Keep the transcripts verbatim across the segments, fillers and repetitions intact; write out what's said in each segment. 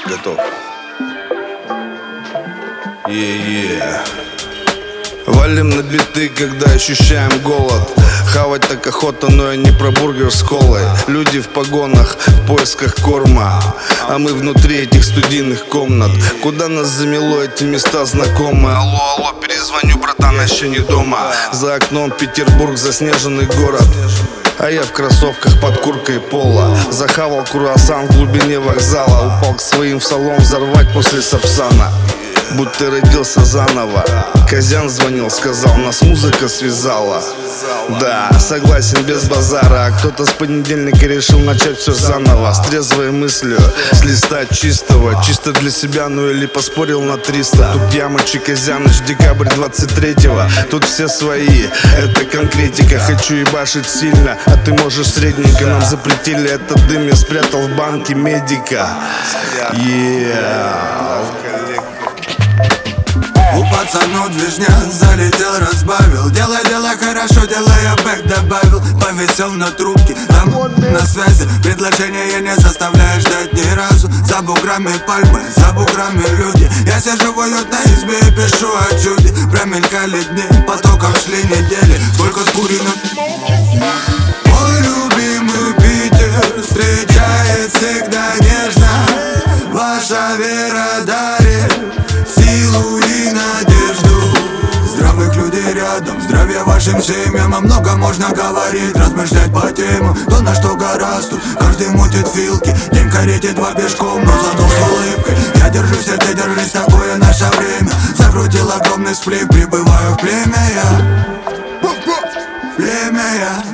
Готов. Yeah-yeah. Валим на биты, когда ощущаем голод. Хавать так охота, но я не про бургер с колой. Люди в погонах, в поисках корма, а мы внутри этих студийных комнат. Куда нас замело, эти места знакомые. Алло, алло, перезвоню, братан, еще не дома. За окном Петербург, заснеженный город, а я в кроссовках под курткой пола. Захавал круассан в глубине вокзала. Упал к своим в салон взорвать после Сапсана. Будто родился заново. Козян звонил, сказал, нас музыка связала. Да, согласен, без базара. А кто-то с понедельника решил начать все заново. С трезвой мыслью, с листа чистого. Чисто для себя, ну или поспорил на триста. Тут Ямыч и Козяныч, декабрь двадцать третьего. Тут все свои, это конкретика. Хочу ебашить сильно, а ты можешь средненько. Нам запретили этот дым, я спрятал в банке медика. Yeah. У пацанов движня, залетел, разбавил. Делай, делай хорошо, делай, я бэк добавил. Повесил на трубке, там на связи. Предложение не заставляешь ждать ни разу. За буграми пальмы, за буграми люди. Я сижу в уютной избе и пишу о чуде. Промелькали дни, потоком шли недели. Сколько скурено. Мой любимый Питер встречает всегда нежно. Ваша вера дарит силу и надежду. Здравых людей рядом, здравия вашим семьям. О многом можно говорить, размышлять по темам. То, на что гораздо, тут каждый мутит вилки. День карете два пешком, но зато с улыбкой. Я держусь, а ты держись, такое наше время. Закрутил огромный сплив, прибываю в племя я. Племя я.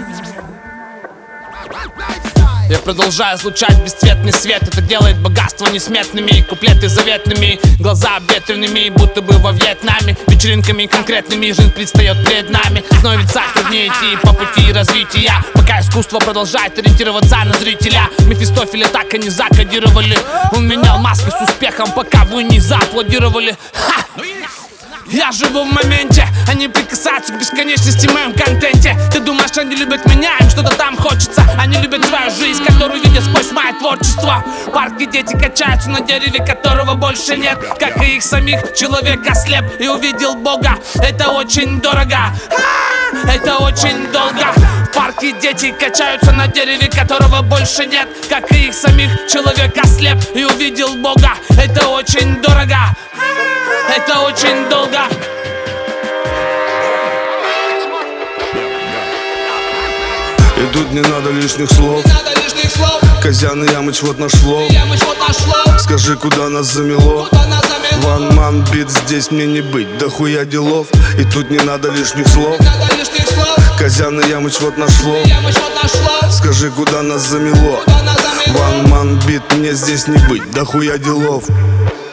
Я продолжаю излучать бесцветный свет. Это делает богатство несметными, куплеты заветными, глаза обветренными, будто бы во Вьетнаме. Вечеринками конкретными жизнь предстает перед нами. Становится труднее идти по пути развития, пока искусство продолжает ориентироваться на зрителя. Мефистофеля так и не закодировали. Он менял маски с успехом, пока вы не зааплодировали. Ха! Я живу в моменте, они прикасаются к бесконечности в моем контенте. Ты думаешь, они любят меня, им что-то там хочется. Они любят свою жизнь, которую видят сквозь мое творчество. Парки дети качаются на дереве, которого больше нет. Как и их самих, человек ослеп и увидел Бога. Это очень дорого, а-а-а, это очень долго. В парке дети качаются на дереве, которого больше нет. Как и их самих, человек ослеп и увидел Бога. Это очень дорого, это очень долго. И тут не надо лишних слов. Козян и Ямыч вот наш флоу. Скажи, куда нас замело. One man beat, здесь мне не быть, да хуя делов. И тут не надо лишних слов. Козян и Ямыч вот наш флоу. Скажи, куда нас замело. One man beat, мне здесь не быть, да хуя делов.